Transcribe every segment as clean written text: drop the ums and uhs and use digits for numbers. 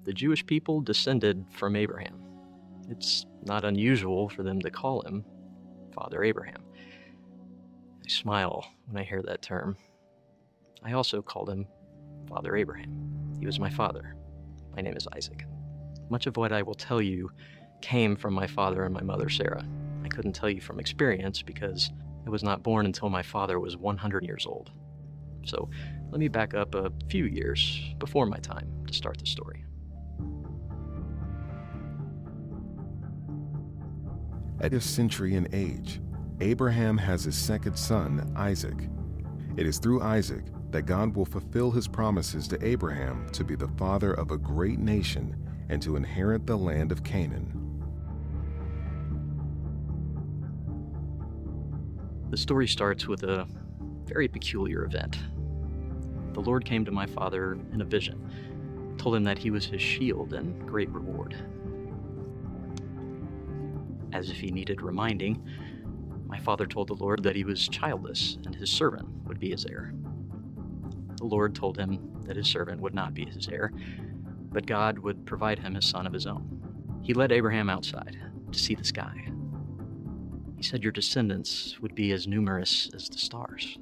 the Jewish people descended from Abraham. It's not unusual for them to call him Father Abraham. I smile when I hear that term. I also called him Father Abraham. He was my father. My name is Isaac. Much of what I will tell you came from my father and my mother, Sarah. I couldn't tell you from experience because I was not born until my father was 100 years old. So let me back up a few years before my time to start the story. At a century in age, Abraham has his second son, Isaac. It is through Isaac that God will fulfill his promises to Abraham to be the father of a great nation and to inherit the land of Canaan. The story starts with a very peculiar event. The Lord came to my father in a vision, told him that he was his shield and great reward. As if he needed reminding, my father told the Lord that he was childless and his servant would be his heir. The Lord told him that his servant would not be his heir, but God would provide him a son of his own. He led Abraham outside to see the sky. He said, "Your descendants would be as numerous as the stars."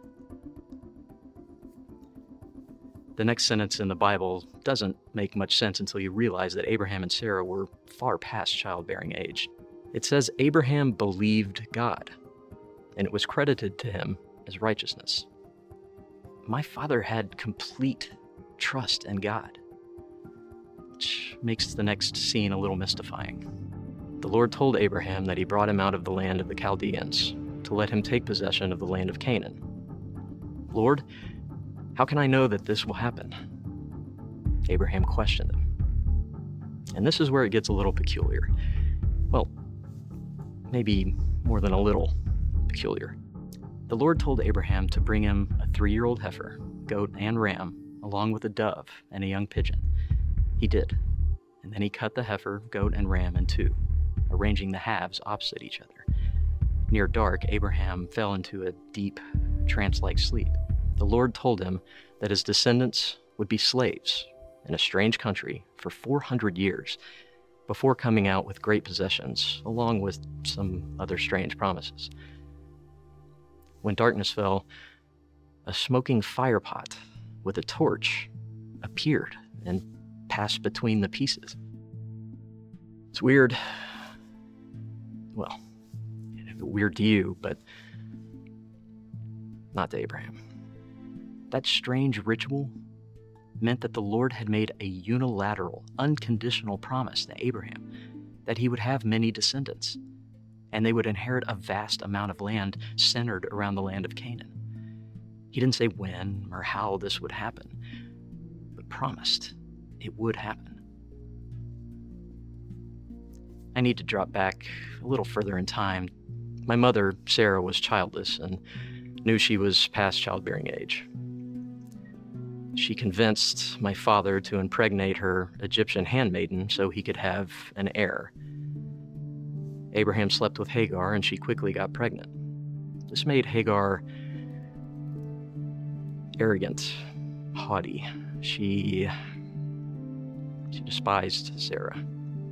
The next sentence in the Bible doesn't make much sense until you realize that Abraham and Sarah were far past childbearing age. It says Abraham believed God, and it was credited to him as righteousness. My father had complete trust in God, which makes the next scene a little mystifying. The Lord told Abraham that he brought him out of the land of the Chaldeans to let him take possession of the land of Canaan. "Lord, how can I know that this will happen?" Abraham questioned him. And this is where it gets a little peculiar. Well, maybe more than a little peculiar. The Lord told Abraham to bring him a 3-year-old heifer, goat, and ram, along with a dove and a young pigeon. He did, and then he cut the heifer, goat, and ram in two, arranging the halves opposite each other. Near dark, Abraham fell into a deep, trance-like sleep. The Lord told him that his descendants would be slaves in a strange country for 400 years before coming out with great possessions, along with some other strange promises. When darkness fell, a smoking firepot with a torch appeared and passed between the pieces. It's weird. Well, weird to you, but not to Abraham. That strange ritual meant that the Lord had made a unilateral, unconditional promise to Abraham that he would have many descendants, and they would inherit a vast amount of land centered around the land of Canaan. He didn't say when or how this would happen, but promised it would happen. I need to drop back a little further in time. My mother, Sarah, was childless and knew she was past childbearing age. She convinced my father to impregnate her Egyptian handmaiden so he could have an heir. Abraham slept with Hagar, and she quickly got pregnant. This made Hagar arrogant, haughty. She despised Sarah.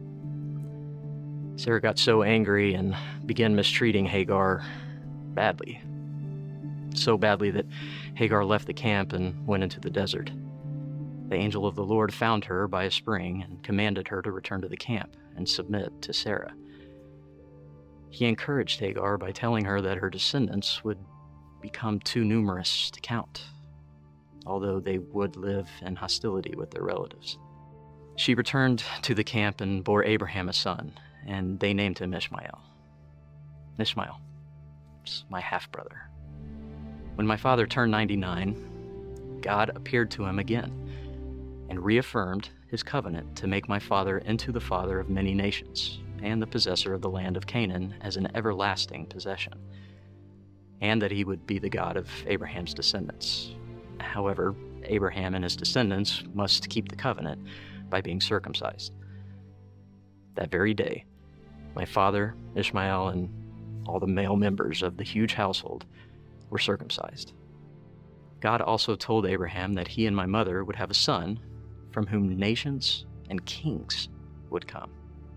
Sarah got so angry and began mistreating Hagar badly. So badly that Hagar left the camp and went into the desert. The angel of the Lord found her by a spring and commanded her to return to the camp and submit to Sarah. He encouraged Hagar by telling her that her descendants would become too numerous to count, although they would live in hostility with their relatives. She returned to the camp and bore Abraham a son, and they named him Ishmael. Ishmael, it's my half-brother. When my father turned 99, God appeared to him again and reaffirmed his covenant to make my father into the father of many nations and the possessor of the land of Canaan as an everlasting possession, and that he would be the God of Abraham's descendants. However, Abraham and his descendants must keep the covenant by being circumcised. That very day, my father, Ishmael, and all the male members of the huge household were circumcised. God also told Abraham that he and my mother would have a son from whom nations and kings would come.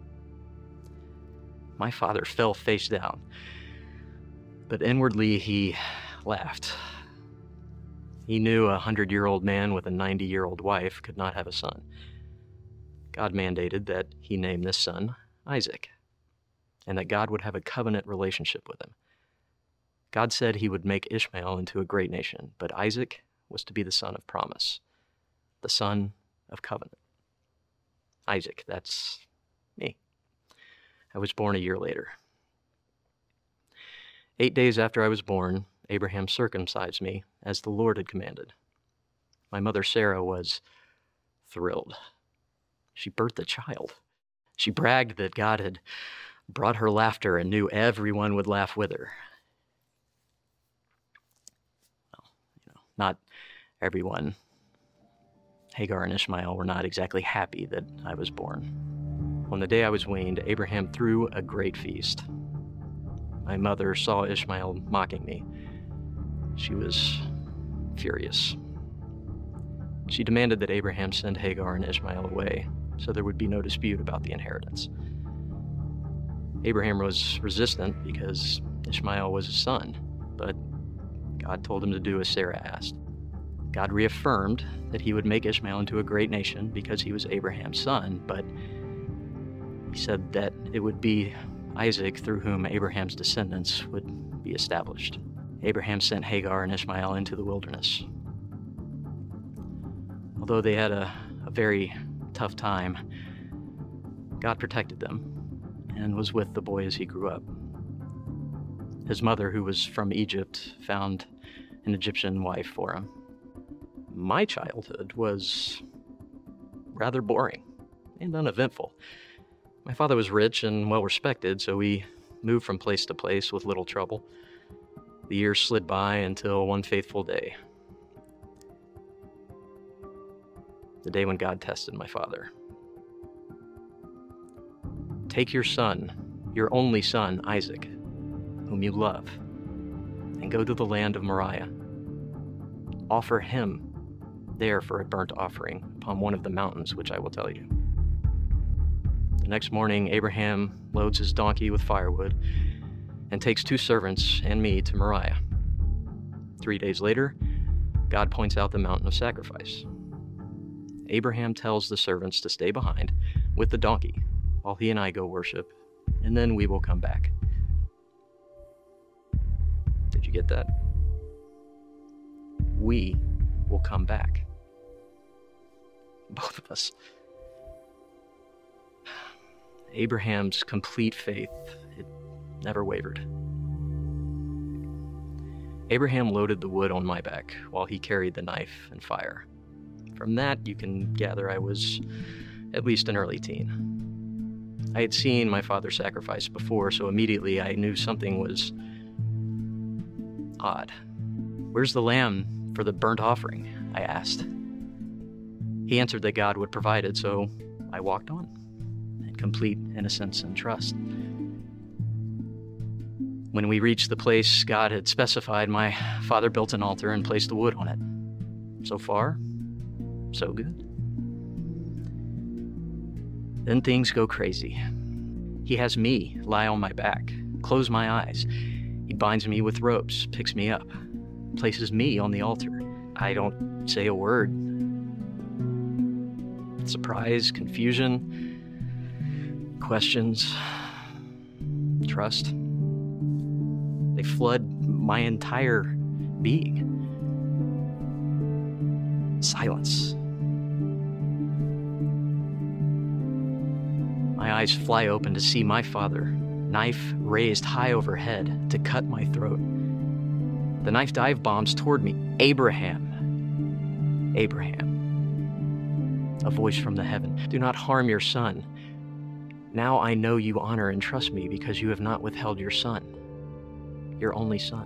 My father fell face down, but inwardly he laughed. He knew a 100-year-old man with a 90-year-old wife could not have a son. God mandated that he name this son Isaac, and that God would have a covenant relationship with him. God said he would make Ishmael into a great nation, but Isaac was to be the son of promise, the son of covenant. Isaac, that's me. I was born a year later. 8 days after I was born, Abraham circumcised me as the Lord had commanded. My mother Sarah was thrilled. She birthed a child. She bragged that God had brought her laughter and knew everyone would laugh with her. Well, not everyone. Hagar and Ishmael were not exactly happy that I was born. On the day I was weaned, Abraham threw a great feast. My mother saw Ishmael mocking me. She was furious. She demanded that Abraham send Hagar and Ishmael away, so there would be no dispute about the inheritance. Abraham was resistant because Ishmael was his son, but God told him to do as Sarah asked. God reaffirmed that he would make Ishmael into a great nation because he was Abraham's son, but he said that it would be Isaac through whom Abraham's descendants would be established. Abraham sent Hagar and Ishmael into the wilderness. Although they had a very tough time, God protected them and was with the boy as he grew up. His mother, who was from Egypt, found an Egyptian wife for him. My childhood was rather boring and uneventful. My father was rich and well-respected, so we moved from place to place with little trouble. The years slid by until one faithful day. The day when God tested my father. Take your son, your only son, Isaac, whom you love, and go to the land of Moriah. Offer him there for a burnt offering upon one of the mountains which I will tell you. The next morning, Abraham loads his donkey with firewood and takes 2 servants and me to Moriah. 3 days later, God points out the mountain of sacrifice. Abraham tells the servants to stay behind with the donkey while he and I go worship, and then we will come back. Did you get that? We will come back. Both of us. Abraham's complete faith, it never wavered. Abraham loaded the wood on my back while he carried the knife and fire. From that, you can gather I was at least an early teen. I had seen my father sacrifice before, so immediately I knew something was odd. Where's the lamb for the burnt offering? I asked. He answered that God would provide it, so I walked on in complete innocence and trust. When we reached the place God had specified, my father built an altar and placed the wood on it. So far, so good. Then things go crazy. He has me lie on my back, close my eyes. He binds me with ropes, picks me up, places me on the altar. I don't say a word. Surprise, confusion, questions, trust. They flood my entire being. Silence. My eyes fly open to see my father, knife raised high overhead to cut my throat. The knife dive bombs toward me. Abraham. Abraham. A voice from the heaven. Do not harm your son. Now I know you honor and trust me because you have not withheld your son, your only son.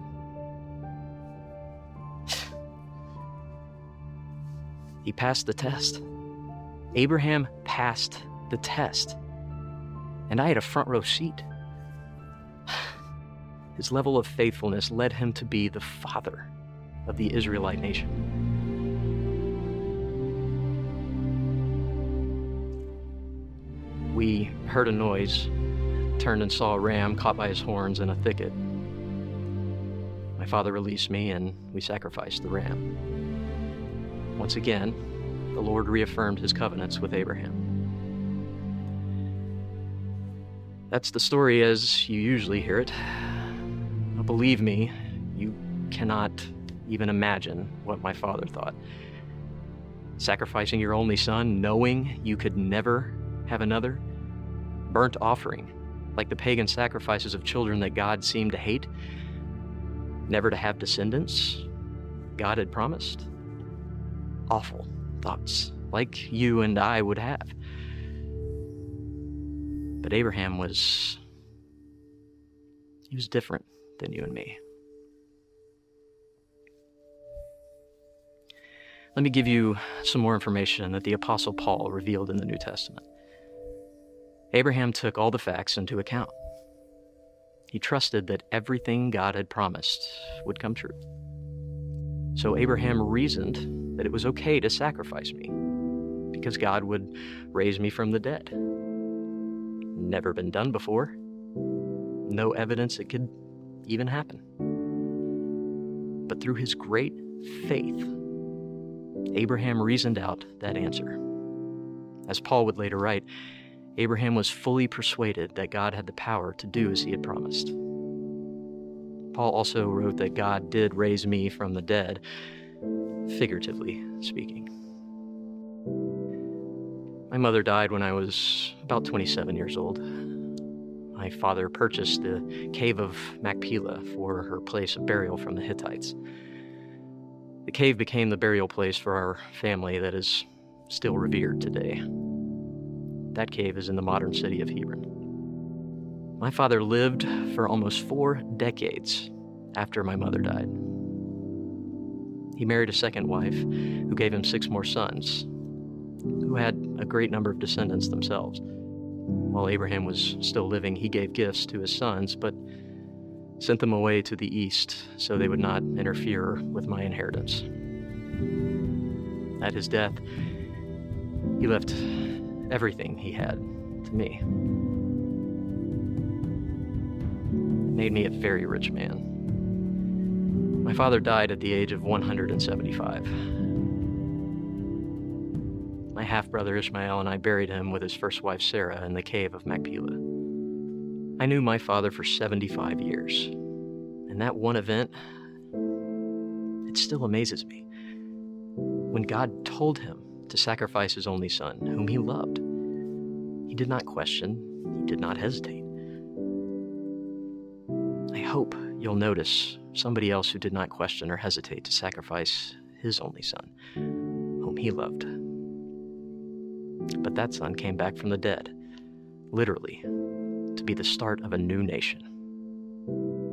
He passed the test. Abraham passed the test. And I had a front row seat. His level of faithfulness led him to be the father of the Israelite nation. we heard a noise, turned and saw a ram caught by his horns in a thicket. My father released me, and we sacrificed the ram. Once again, the Lord reaffirmed his covenants with Abraham. That's the story as you usually hear it. Now, believe me, you cannot even imagine what my father thought. Sacrificing your only son, knowing you could never have another. Burnt offering, like the pagan sacrifices of children that God seemed to hate. Never to have descendants, God had promised. Awful thoughts, like you and I would have. But Abraham was different than you and me. Let me give you some more information that the Apostle Paul revealed in the New Testament. Abraham took all the facts into account. He trusted that everything God had promised would come true. So Abraham reasoned that it was okay to sacrifice me because God would raise me from the dead. Never been done before. No evidence it could even happen. But through his great faith, Abraham reasoned out that answer. As Paul would later write, Abraham was fully persuaded that God had the power to do as he had promised. Paul also wrote that God did raise me from the dead, figuratively speaking. My mother died when I was about 27 years old. My father purchased the cave of Machpelah for her place of burial from the Hittites. The cave became the burial place for our family that is still revered today. That cave is in the modern city of Hebron. My father lived for almost 4 decades after my mother died. He married a second wife who gave him 6 more sons, who had a great number of descendants themselves. While Abraham was still living, he gave gifts to his sons, but sent them away to the east so they would not interfere with my inheritance. At his death, he left everything he had to me. It made me a very rich man. My father died at the age of 175. My half-brother Ishmael and I buried him with his first wife Sarah in the cave of Machpelah. I knew my father for 75 years, and that one event, it still amazes me. When God told him to sacrifice his only son, whom he loved, he did not question, he did not hesitate. I hope you'll notice somebody else who did not question or hesitate to sacrifice his only son, whom he loved. But that son came back from the dead, literally, to be the start of a new nation.